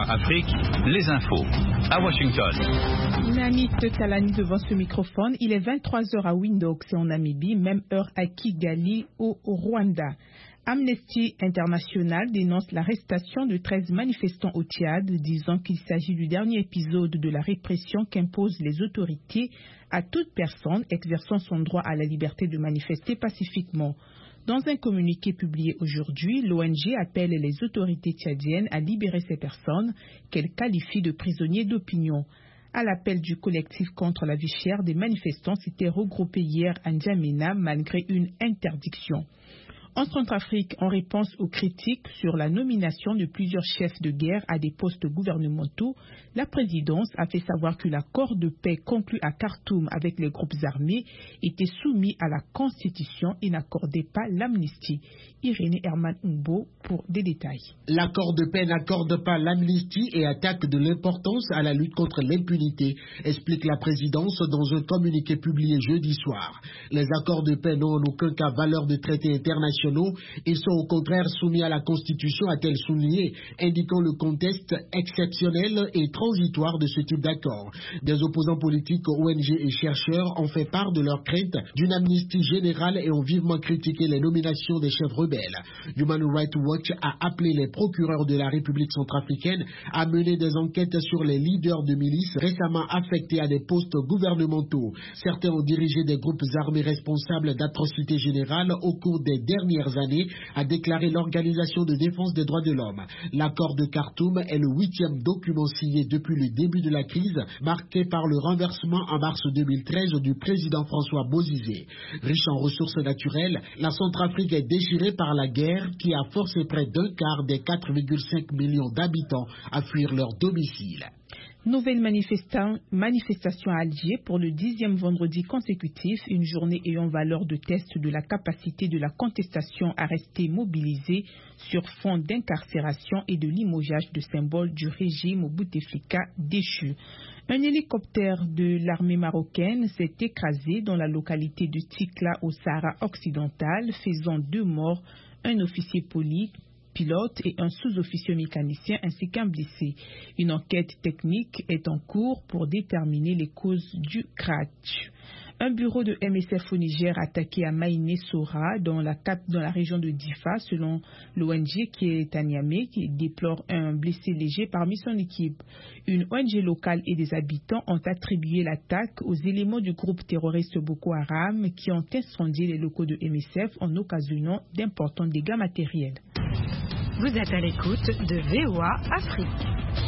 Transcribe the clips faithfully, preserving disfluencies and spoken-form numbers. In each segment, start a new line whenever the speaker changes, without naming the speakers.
Afrique, les infos. À Washington.
Namit Talani devant ce microphone. Il est vingt-trois heures à Windhoek, c'est en Namibie, même heure à Kigali, au Rwanda. Amnesty International dénonce l'arrestation de treize manifestants au Tchad, disant qu'il s'agit du dernier épisode de la répression qu'imposent les autorités à toute personne exerçant son droit à la liberté de manifester pacifiquement. Dans un communiqué publié aujourd'hui, l'O N G appelle les autorités tchadiennes à libérer ces personnes qu'elle qualifie de prisonniers d'opinion. À l'appel du collectif contre la vie chère, des manifestants s'étaient regroupés hier à N'Djamena malgré une interdiction. En Centrafrique, en réponse aux critiques sur la nomination de plusieurs chefs de guerre à des postes gouvernementaux, la présidence a fait savoir que l'accord de paix conclu à Khartoum avec les groupes armés était soumis à la Constitution et n'accordait pas l'amnistie. Irénée Herman Umbo pour des détails.
L'accord de paix n'accorde pas l'amnistie et attaque de l'importance à la lutte contre l'impunité, explique la présidence dans un communiqué publié jeudi soir. Les accords de paix n'ont en aucun cas valeur de traité internationaux. Ils sont au contraire soumis à la Constitution, a-t-elle souligné, indiquant le contexte exceptionnel et transitoire de ce type d'accord. Des opposants politiques, O N G et chercheurs ont fait part de leur crainte d'une amnistie générale et ont vivement critiqué les nominations des chefs rebelles. Human Rights Watch a appelé les procureurs de la République centrafricaine à mener des enquêtes sur les leaders de milices récemment affectés à des postes gouvernementaux. Certains ont dirigé des groupes armés responsables d'atrocités générales au cours des dernières années, a déclaré l'Organisation de défense des droits de l'homme. L'accord de Khartoum est le huitième document signé depuis le début de la crise, marqué par le renversement en mars deux mille treize du président François Bozizé. Riche en ressources naturelles, la Centrafrique est déchirée par la guerre qui a forcé près d'un quart des quatre virgule cinq millions d'habitants à fuir leur domicile.
Nouvelle manifestation à Alger pour le dixième vendredi consécutif, une journée ayant valeur de test de la capacité de la contestation à rester mobilisée sur fond d'incarcération et de limogeage de symboles du régime Bouteflika déchu. Un hélicoptère de l'armée marocaine s'est écrasé dans la localité de Tikla au Sahara occidental, faisant deux morts, un officier poli, pilote et un sous-officier mécanicien ainsi qu'un blessé. Une enquête technique est en cours pour déterminer les causes du crash. Un bureau de M S F au Niger attaqué à Maïné Sora dans la, dans la région de Difa, selon l'O N G qui est à Niamey, qui déplore un blessé léger parmi son équipe. Une O N G locale et des habitants ont attribué l'attaque aux éléments du groupe terroriste Boko Haram qui ont incendié les locaux de M S F en occasionnant d'importants dégâts matériels.
Vous êtes à l'écoute de V O A Afrique.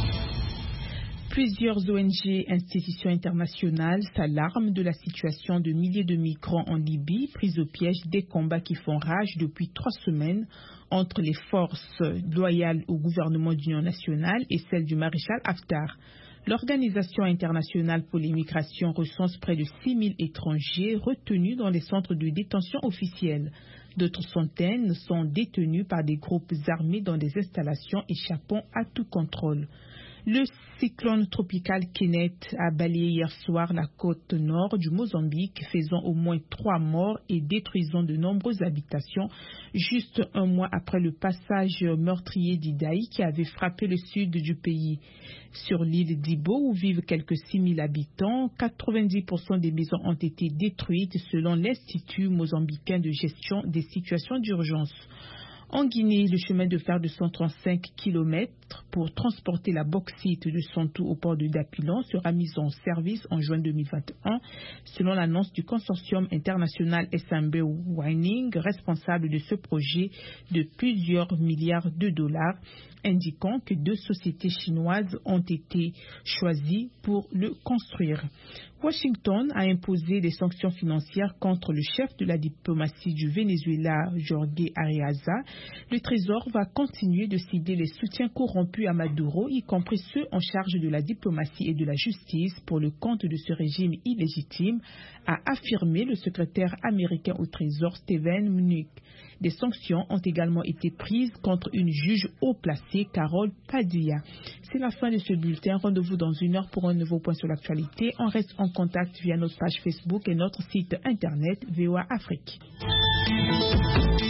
Plusieurs O N G institutions internationales s'alarment de la situation de milliers de migrants en Libye, pris au piège des combats qui font rage depuis trois semaines entre les forces loyales au gouvernement d'union nationale et celles du maréchal Haftar. L'Organisation internationale pour l'immigration recense près de six mille étrangers retenus dans les centres de détention officiels. D'autres centaines sont détenus par des groupes armés dans des installations échappant à tout contrôle. Le cyclone tropical Kenneth a balayé hier soir la côte nord du Mozambique, faisant au moins trois morts et détruisant de nombreuses habitations, juste un mois après le passage meurtrier d'Idaï qui avait frappé le sud du pays. Sur l'île d'Ibo, où vivent quelques six mille habitants, quatre-vingt-dix pour cent des maisons ont été détruites selon l'Institut mozambicain de gestion des situations d'urgence. En Guinée, le chemin de fer de cent trente-cinq kilomètres pour transporter la bauxite de Santou au port de Dapilon sera mis en service en juin deux mille vingt et un, selon l'annonce du consortium international S M B Mining, responsable de ce projet de plusieurs milliards de dollars, indiquant que deux sociétés chinoises ont été choisies pour le construire. Washington a imposé des sanctions financières contre le chef de la diplomatie du Venezuela, Jorge Arreaza. Le Trésor va continuer de cibler les soutiens corrompus à Maduro, y compris ceux en charge de la diplomatie et de la justice pour le compte de ce régime illégitime, a affirmé le secrétaire américain au Trésor, Steven Mnuchin. Des sanctions ont également été prises contre une juge haut placée, Carole Padilla. C'est la fin de ce bulletin. Rendez-vous dans une heure pour un nouveau point sur l'actualité. On reste en contact via notre page Facebook et notre site internet V O A Afrique.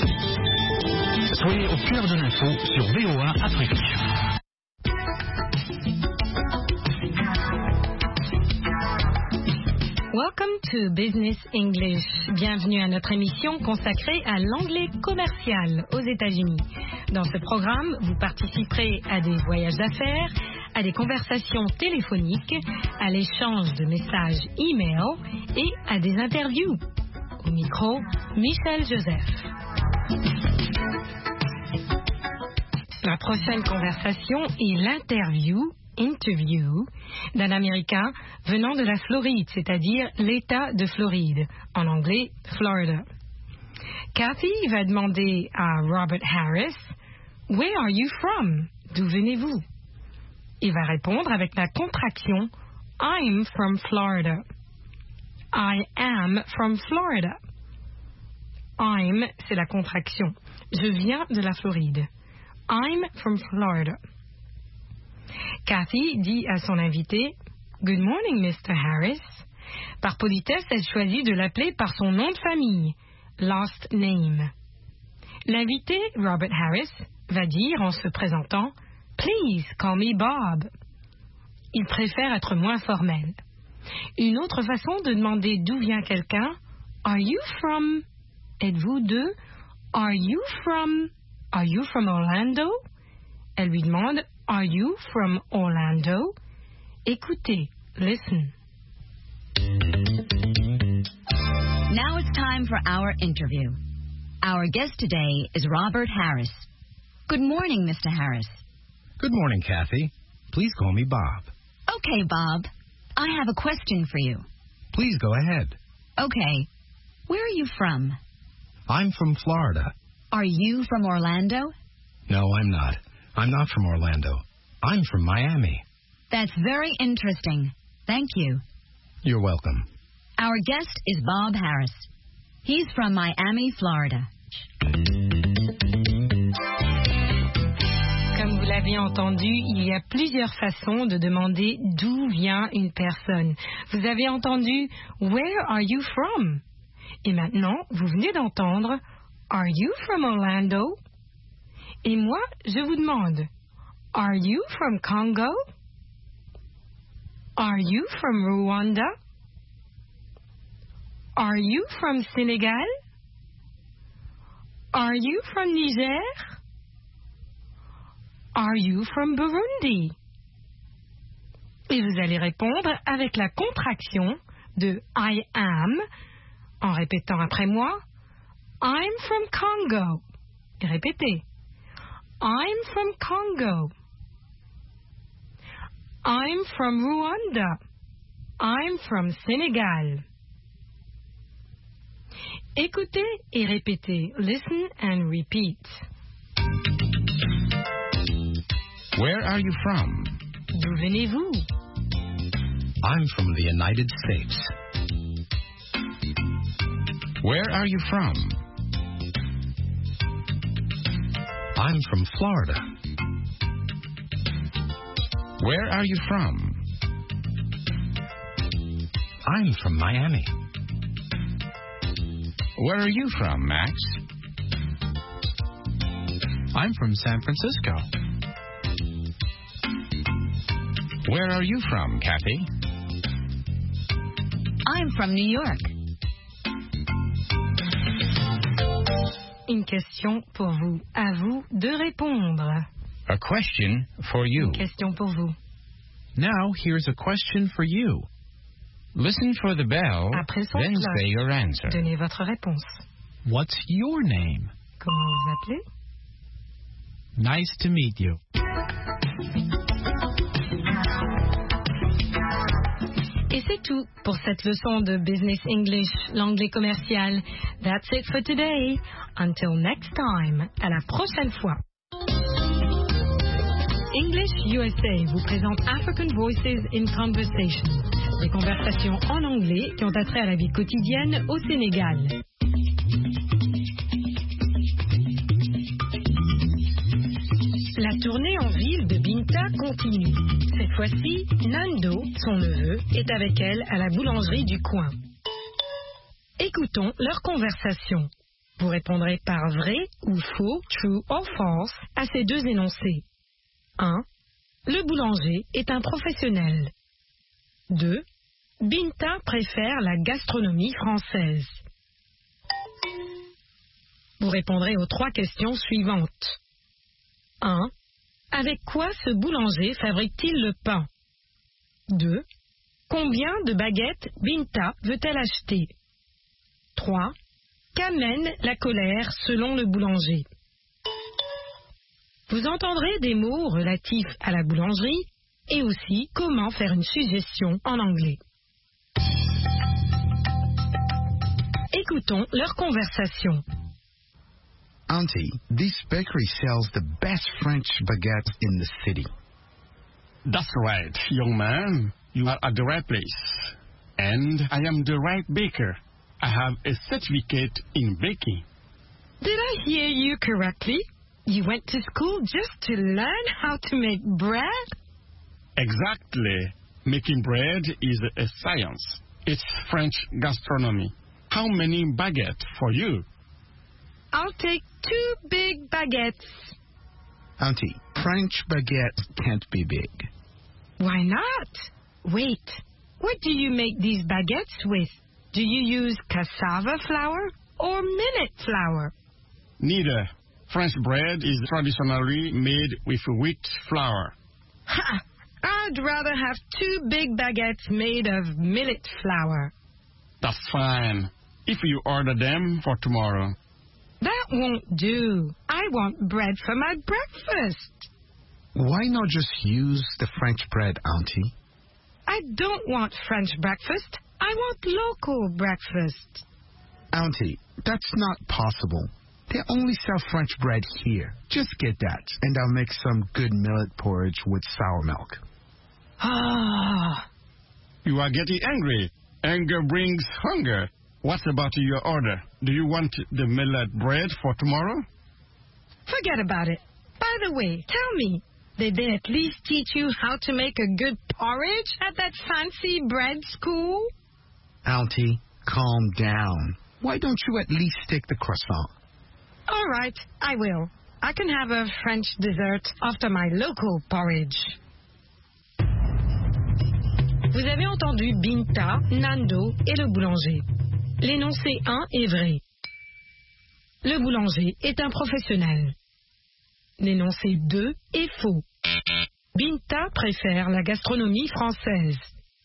Soyez au cœur de l'info sur V O A Afrique.
Welcome to Business English. Bienvenue à notre émission consacrée à l'anglais commercial aux États-Unis. Dans ce programme, vous participerez à des voyages d'affaires, à des conversations téléphoniques, à l'échange de messages e-mail et à des interviews. Au micro, Michel Joseph. La prochaine conversation est l'interview interview d'un Américain venant de la Floride, c'est-à-dire l'État de Floride, en anglais Florida. Kathy va demander à Robert Harris, « Where are you from? » D'où venez-vous? Il va répondre avec la contraction « I'm from Florida ». I am from Florida. I'm, c'est la contraction. Je viens de la Floride. I'm from Florida. Kathy dit à son invité « Good morning, mister Harris ». Par politesse, elle choisit de l'appeler par son nom de famille, last name. L'invité, Robert Harris, va dire en se présentant « Please call me Bob ». Il préfère être moins formel. Une autre façon de demander d'où vient quelqu'un, « Are you from » Êtes-vous de « Are you from » Are you from Orlando? Elle lui demande Are you from Orlando? Écoutez, listen.
Now it's time for our interview. Our guest today is Robert Harris. Good morning, Mister Harris.
Good morning, Kathy. Please call me Bob.
Okay, Bob. I have a question for you.
Please go ahead.
Okay. Where are you from?
I'm from Florida.
Are you from Orlando?
No, I'm not. I'm not from Orlando. I'm from Miami.
That's very interesting. Thank you.
You're welcome.
Our guest is Bob Harris. He's from Miami, Florida.
Comme vous l'avez entendu, il y a plusieurs façons de demander d'où vient une personne. Vous avez entendu « Where are you from ?» Et maintenant, vous venez d'entendre « Are you from Orlando ?» Et moi, je vous demande, Are you from Congo? Are you from Rwanda? Are you from Sénégal? Are you from Niger? Are you from Burundi? Et vous allez répondre avec la contraction de I am, en répétant après moi, I'm from Congo. Et répétez. I'm from Congo. I'm from Rwanda. I'm from Sénégal. Écoutez et répétez. Listen and repeat.
Where are you from?
D'où venez-vous?
I'm from the United States.
Where are you from?
I'm from Florida.
Where are you from?
I'm from Miami.
Where are you from, Max?
I'm from San Francisco.
Where are you from, Kathy?
I'm from New York.
Une question pour vous. À vous de répondre.
A question for you.
Une question pour vous.
Now, here's a question for you.
Listen for the bell,
Après son
then
cloche,
say your answer.
donnez votre réponse.
What's your name?
Comment vous appelez?
Nice to meet you.
Et c'est tout pour cette leçon de Business English, l'anglais commercial. That's it for today. Until next time. À la prochaine fois. English U S A vous présente African Voices in Conversation. Des conversations en anglais qui ont attrait à la vie quotidienne au Sénégal. La tournée en ville de Binta continue. Cette fois-ci, Nando, son neveu, est avec elle à la boulangerie du coin. Écoutons leur conversation. Vous répondrez par vrai ou faux, true or false, à ces deux énoncés. un. Le boulanger est un professionnel. deux. Binta préfère la gastronomie française. Vous répondrez aux trois questions suivantes. un. Avec quoi ce boulanger fabrique-t-il le pain? deux. Combien de baguettes Binta veut-elle acheter? trois. Qu'amène la colère selon le boulanger? Vous entendrez des mots relatifs à la boulangerie et aussi comment faire une suggestion en anglais. Écoutons leur conversation.
Auntie, this bakery sells the best French baguette in the city.
That's right, young man. You are at the right place. And I am the right baker. I have a certificate in baking.
Did I hear you correctly? You went to school just to learn how to make bread?
Exactly. Making bread is a science. It's French gastronomy. How many baguettes for you?
I'll take two big baguettes.
Auntie, French baguette can't be big.
Why not? Wait, what do you make these baguettes with? Do you use cassava flour or millet flour?
Neither. French bread is traditionally made with wheat flour.
Ha! I'd rather have two big baguettes made of millet flour.
That's fine. If you order them for tomorrow.
That won't do. I want bread for my breakfast.
Why not just use the French bread, Auntie?
I don't want French breakfast. I want local breakfast.
Auntie, that's not possible. They only sell French bread here. Just get that, and I'll make some good millet porridge with sour milk.
Ah.
You are getting angry. Anger brings hunger. What about your order? Do you want the millet bread for tomorrow?
Forget about it. By the way, tell me, did they at least teach you how to make a good porridge at that fancy bread school?
Auntie, calm down. Why don't you at least take the croissant?
All right, I will. I can have a French dessert after my local porridge. Vous avez entendu Binta, Nando et le boulanger. L'énoncé un est vrai. Le boulanger est un professionnel. L'énoncé deux est faux. Binta préfère la gastronomie française.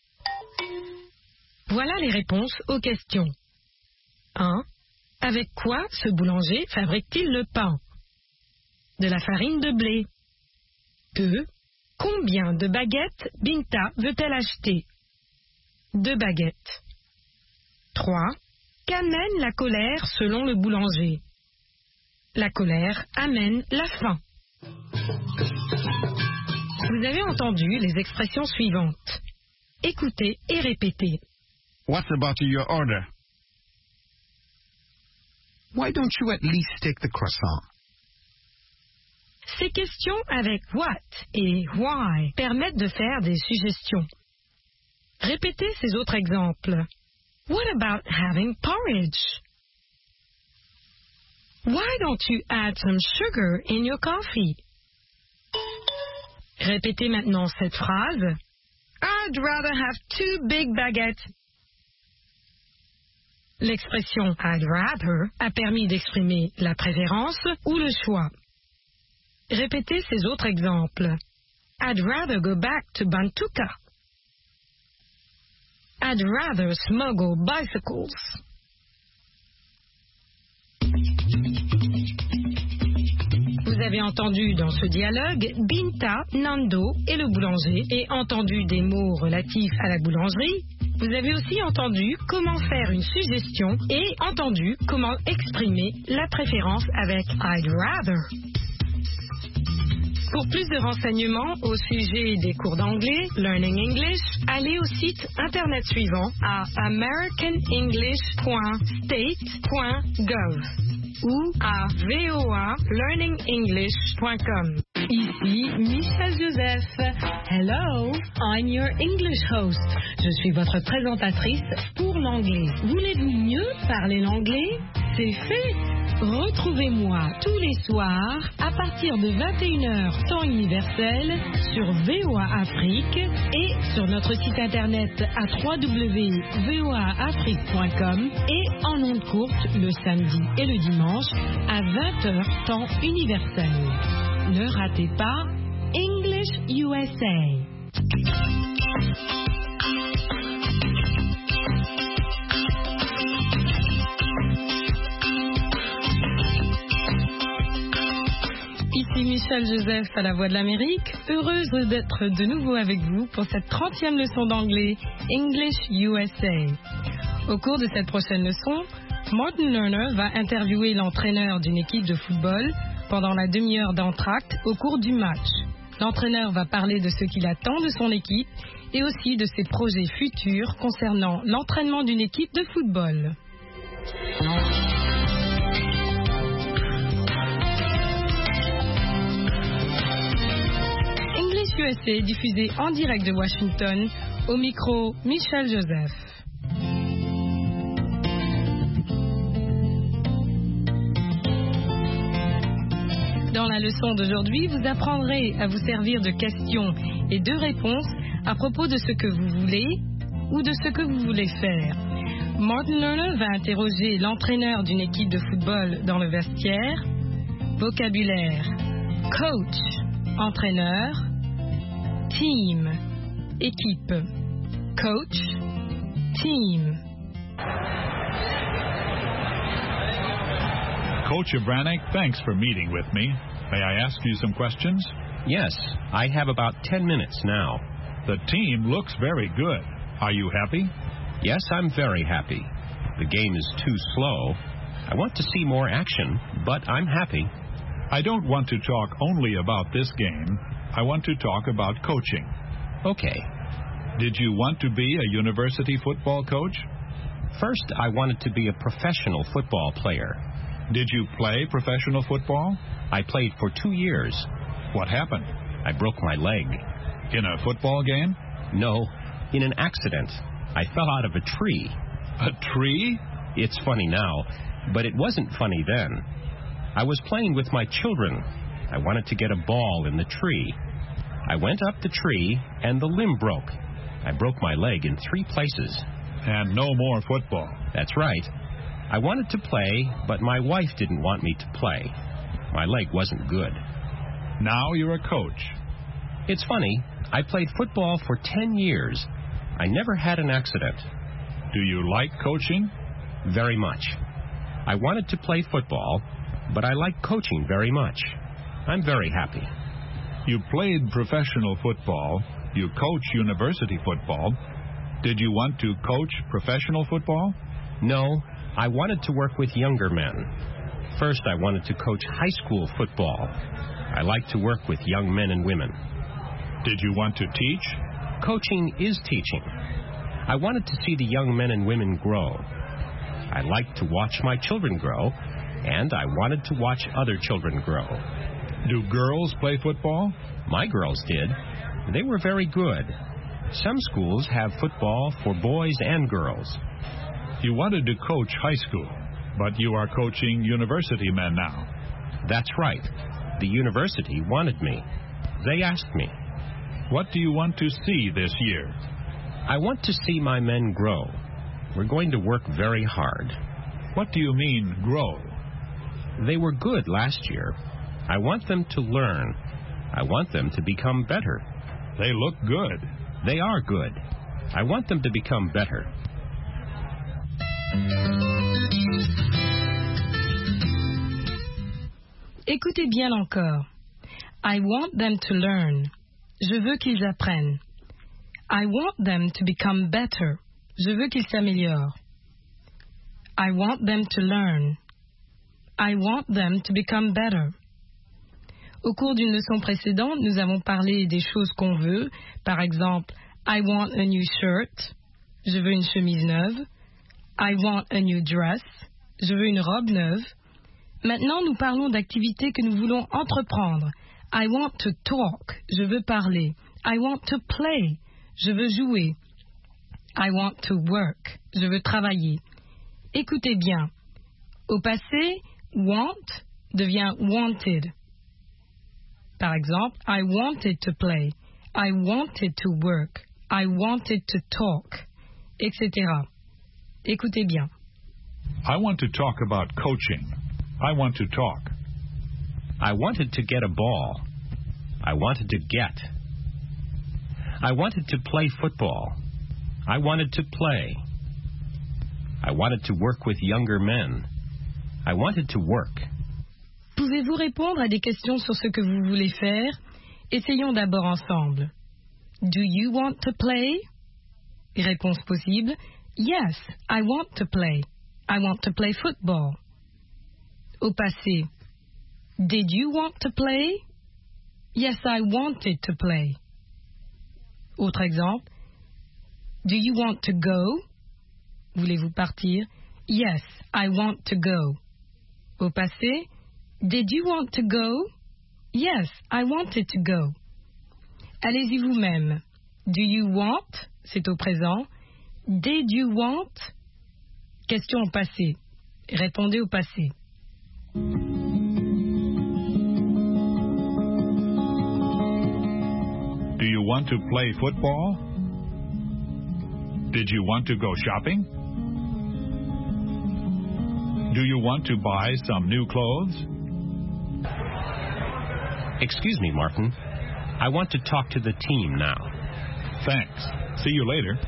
Voilà les réponses aux questions. un. Avec quoi ce boulanger fabrique-t-il le pain? De la farine de blé. deux. Combien de baguettes Binta veut-elle acheter? Deux baguettes. trois. Qu'amène la colère selon le boulanger? La colère amène la faim. Vous avez entendu les expressions suivantes. Écoutez et répétez.
What about your order?
Why don't you at least take the croissant?
Ces questions avec what et why permettent de faire des suggestions. Répétez ces autres exemples. What about having porridge? Why don't you add some sugar in your coffee? Répétez maintenant cette phrase. I'd rather have two big baguettes. L'expression I'd rather a permis d'exprimer la préférence ou le choix. Répétez ces autres exemples. I'd rather go back to Bantuka. I'd rather smuggle bicycles. Vous avez entendu dans ce dialogue Binta, Nando et le boulanger et entendu des mots relatifs à la boulangerie. Vous avez aussi entendu comment faire une suggestion et entendu comment exprimer la préférence avec I'd rather. Pour plus de renseignements au sujet des cours d'anglais, Learning English, allez au site internet suivant à american english point state point gov ou à v o a learning english point com.
Ici Michelle Joseph. Hello, I'm your English host. Je suis votre présentatrice pour l'anglais. Voulez-vous mieux parler l'anglais? C'est fait! Retrouvez-moi tous les soirs à partir de vingt et une heures temps universel sur V O A Afrique et sur notre site internet à w w w point v o a afrique point com et en ondes courtes le samedi et le dimanche à vingt heures temps universel. Ne ratez pas English U S A. Ici Michel Joseph à la Voix de l'Amérique, heureuse d'être de nouveau avec vous pour cette trentième leçon d'anglais English U S A. Au cours de cette prochaine leçon, Martin Lerner va interviewer l'entraîneur d'une équipe de football pendant la demi-heure d'entracte au cours du match. L'entraîneur va parler de ce qu'il attend de son équipe et aussi de ses projets futurs concernant l'entraînement d'une équipe de football. U S A diffusé en direct de Washington, au micro Michel Joseph. Dans la leçon d'aujourd'hui, vous apprendrez à vous servir de questions et de réponses à propos de ce que vous voulez ou de ce que vous voulez faire. Martin Lerner va interroger l'entraîneur d'une équipe de football dans le vestiaire. Vocabulaire: coach, entraîneur. Team, équipe. Coach, team.
Coach Abranek, thanks for meeting with me. May I ask you some questions?
Yes, I have about ten minutes now.
The team looks very good. Are you happy?
Yes, I'm very happy. The game is too slow. I want to see more action, but I'm happy.
I don't want to talk only about this game. I want to talk about coaching.
Okay.
Did you want to be a university football coach?
First, I wanted to be a professional football player.
Did you play professional football?
I played for two years.
What happened?
I broke my leg.
In a football game?
No, in an accident. I fell out of a tree.
A tree?
It's funny now, but it wasn't funny then. I was playing with my children. I wanted to get a ball in the tree. I went up the tree, and the limb broke. I broke my leg in three places.
And no more football.
That's right. I wanted to play, but my wife didn't want me to play. My leg wasn't good.
Now you're a coach.
It's funny. I played football for ten years. I never had an accident.
Do you like coaching?
Very much. I wanted to play football, but I like coaching very much. I'm very happy.
You played professional football. You coach university football. Did you want to coach professional football?
No, I wanted to work with younger men. First, I wanted to coach high school football. I like to work with young men and women.
Did you want to teach?
Coaching is teaching. I wanted to see the young men and women grow. I like to watch my children grow, and I wanted to watch other children grow.
Do girls play football?
My girls did. They were very good. Some schools have football for boys and girls.
You wanted to coach high school, but you are coaching university men now.
That's right. The university wanted me. They asked me.
What do you want to see this year?
I want to see my men grow. We're going to work very hard.
What do you mean, grow?
They were good last year. I want them to learn. I want them to become better.
They look good.
They are good. I want them to become better.
Écoutez bien encore. I want them to learn. Je veux qu'ils apprennent. I want them to become better. Je veux qu'ils s'améliorent. I want them to learn. I want them to become better. Au cours d'une leçon précédente, nous avons parlé des choses qu'on veut. Par exemple, I want a new shirt. Je veux une chemise neuve. I want a new dress. Je veux une robe neuve. Maintenant, nous parlons d'activités que nous voulons entreprendre. I want to talk. Je veux parler. I want to play. Je veux jouer. I want to work. Je veux travailler. Écoutez bien. Au passé, want devient wanted. Par exemple, I wanted to play, I wanted to work, I wanted to talk, et cetera. Écoutez bien.
I want to talk about coaching. I want to talk.
I wanted to get a ball. I wanted to get. I wanted to play football. I wanted to play. I wanted to work with younger men. I wanted to work.
Pouvez-vous répondre à des questions sur ce que vous voulez faire? Essayons d'abord ensemble. Do you want to play? Réponse possible. Yes, I want to play. I want to play football. Au passé. Did you want to play? Yes, I wanted to play. Autre exemple. Do you want to go? Voulez-vous partir? Yes, I want to go. Au passé. Did you want to go? Yes, I wanted to go. Allez-y vous-même. Do you want? C'est au présent. Did you want? Question au passé. Répondez au passé.
Do you want to play football? Did you want to go shopping? Do you want to buy some new clothes?
Excuse me, Martin. I want to talk to the team now.
Thanks. See you later.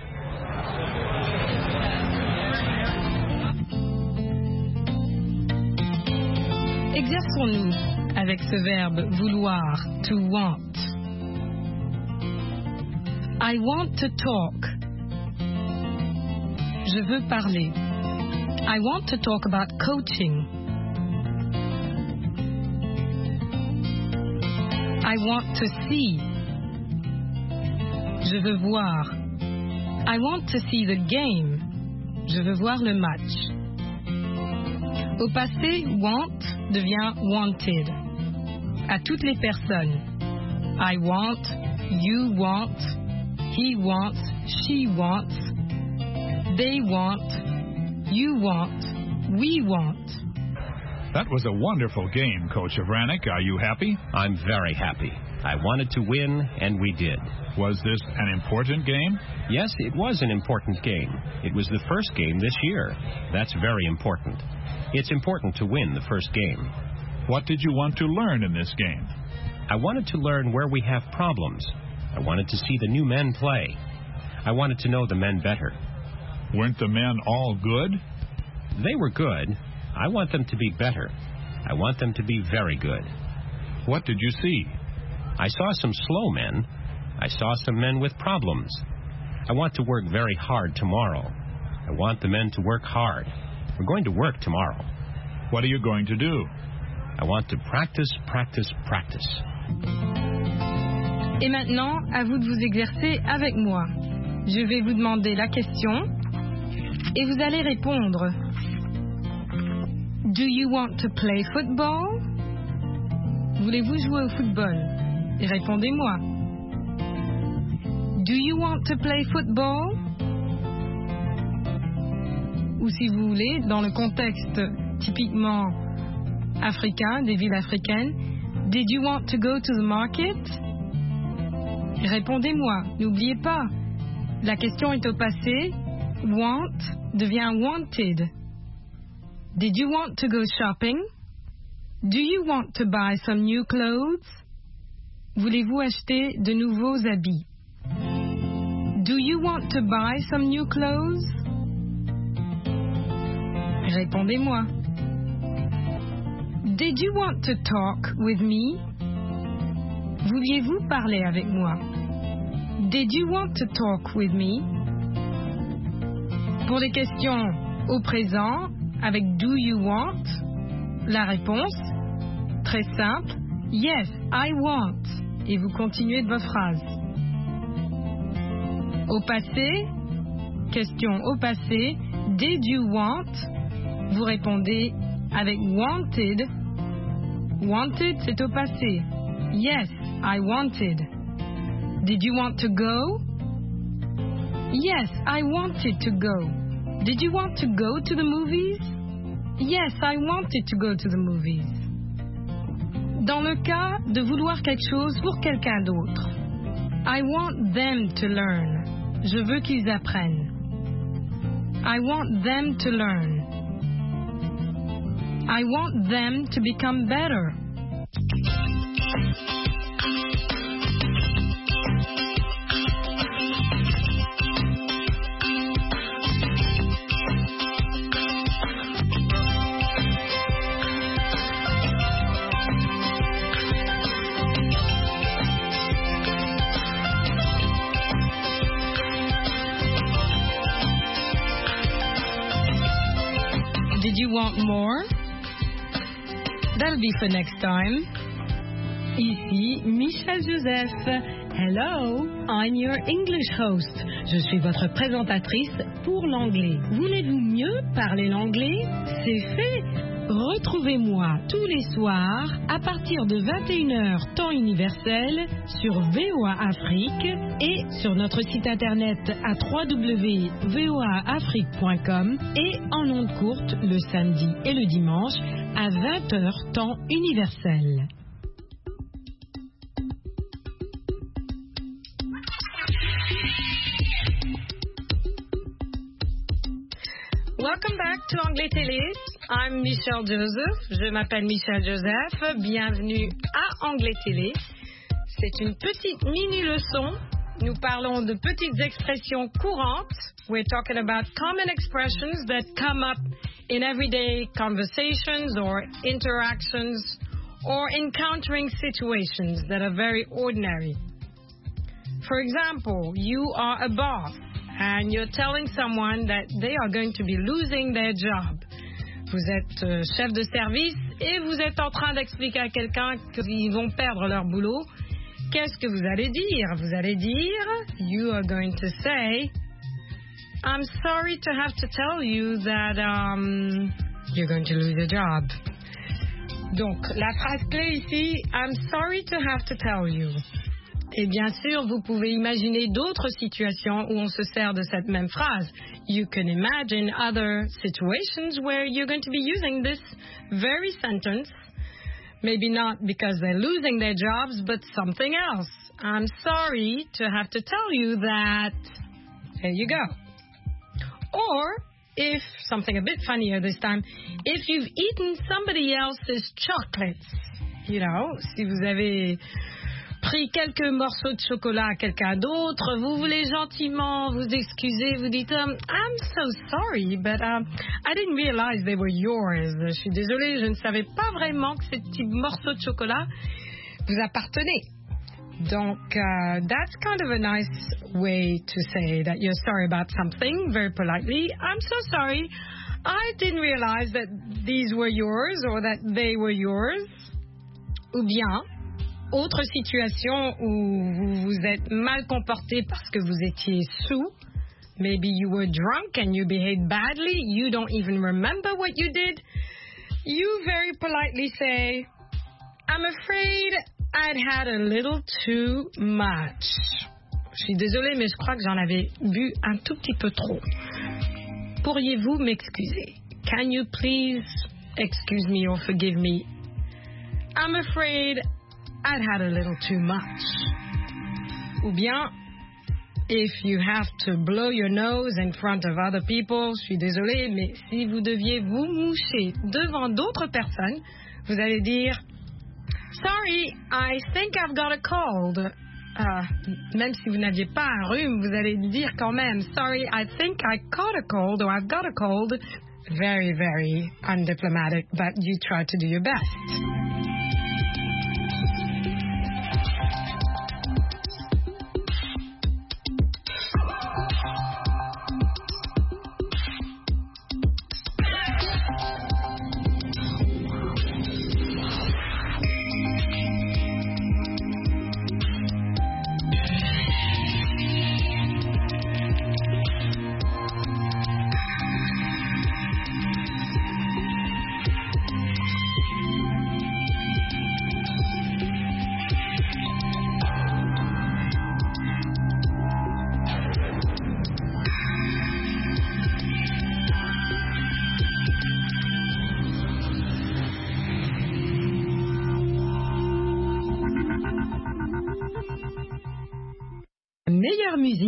Exerçons-nous avec ce verbe vouloir, to want. I want to talk. Je veux parler. I want to talk about coaching. I want to see. Je veux voir. I want to see the game. Je veux voir le match. Au passé, want devient wanted. À toutes les personnes. I want, you want, he wants, she wants, they want, you want, we want.
That was a wonderful game, Coach Avranik. Are you happy?
I'm very happy. I wanted to win, and we did.
Was this an important game?
Yes, it was an important game. It was the first game this year. That's very important. It's important to win the first game.
What did you want to learn in this game?
I wanted to learn where we have problems. I wanted to see the new men play. I wanted to know the men better.
Weren't the men all good?
They were good. I want them to be better. I want them to be very good.
What did you see?
I saw some slow men. I saw some men with problems. I want to work very hard tomorrow. I want the men to work hard. We're going to work tomorrow.
What are you going to do?
I want to practice, practice, practice.
Et maintenant, à vous de vous exercer avec moi. Je vais vous demander la question et vous allez répondre. Do you want to play football? Voulez-vous jouer au football? Et répondez-moi. Do you want to play football? Ou si vous voulez, dans le contexte typiquement africain, des villes africaines, did you want to go to the market? Et répondez-moi. N'oubliez pas, la question est au passé. Want devient wanted. Did you want to go shopping? Do you want to buy some new clothes? Voulez-vous acheter de nouveaux habits? Do you want to buy some new clothes? Répondez-moi. Did you want to talk with me? Vouliez-vous parler avec moi? Did you want to talk with me? Pour les questions au présent, avec do you want, la réponse, très simple, yes, I want. Et vous continuez de votre phrase. Au passé, question au passé, did you want? Vous répondez avec wanted. Wanted, c'est au passé. Yes, I wanted. Did you want to go? Yes, I wanted to go. Did you want to go to the movies? Yes, I wanted to go to the movies. Dans le cas de vouloir quelque chose pour quelqu'un d'autre. I want them to learn. Je veux qu'ils apprennent. I want them to learn. I want them to become better. Did you want more? That'll be for next time. Ici Michelle Joseph. Hello, I'm your English host. Je suis votre présentatrice pour l'anglais. Voulez-vous mieux parler l'anglais? C'est fait. Retrouvez-moi tous les soirs à partir de vingt et une heures temps universel sur V O A Afrique et sur notre site internet à w w w point v o a afrique point com et en ondes courtes le samedi et le dimanche à vingt heures temps universel. Welcome back to Anglais Télé. I'm Michelle Joseph. Je m'appelle Michelle Joseph. Bienvenue à Anglais Télé. C'est une petite mini-leçon. Nous parlons de petites expressions courantes. We're talking about common expressions that come up in everyday conversations or interactions or encountering situations that are very ordinary. For example, you are a boss and you're telling someone that they are going to be losing their job. Vous êtes euh, chef de service et vous êtes en train d'expliquer à quelqu'un qu'ils vont perdre leur boulot. Qu'est-ce que vous allez dire? Vous allez dire, you are going to say, I'm sorry to have to tell you that um, you're going to lose your job. Donc, la phrase clé ici, I'm sorry to have to tell you. Et bien sûr, vous pouvez imaginer d'autres situations où on se sert de cette même phrase. You can imagine other situations where you're going to be using this very sentence. Maybe not because they're losing their jobs, but something else. I'm sorry to have to tell you that. There you go. Or, if, something a bit funnier this time, if you've eaten somebody else's chocolates. You know, si vous avez pris quelques morceaux de chocolat à quelqu'un d'autre, vous voulez gentiment vous excuser, vous dites um, I'm so sorry, but um, I didn't realize they were yours. Je suis désolée, je ne savais pas vraiment que ces petits morceaux de chocolat vous appartenaient. Donc, uh, that's kind of a nice way to say that you're sorry about something, very politely. I'm so sorry, I didn't realize that these were yours or that they were yours. Ou bien, autre situation où vous vous êtes mal comporté parce que vous étiez sous. Maybe you were drunk and you behaved badly. You don't even remember what you did. You very politely say, I'm afraid I'd had a little too much. Je suis désolée, mais je crois que j'en avais bu un tout petit peu trop. Pourriez-vous m'excuser? Can you please excuse me or forgive me? I'm afraid I'd had a little too much. Ou bien, if you have to blow your nose in front of other people, je suis désolée, mais si vous deviez vous moucher devant d'autres personnes, vous allez dire, sorry, I think I've got a cold. Uh, même si vous n'aviez pas un rhume, vous allez dire quand même, sorry, I think I caught a cold or I've got a cold. Very, very undiplomatic, but you try to do your best. musique.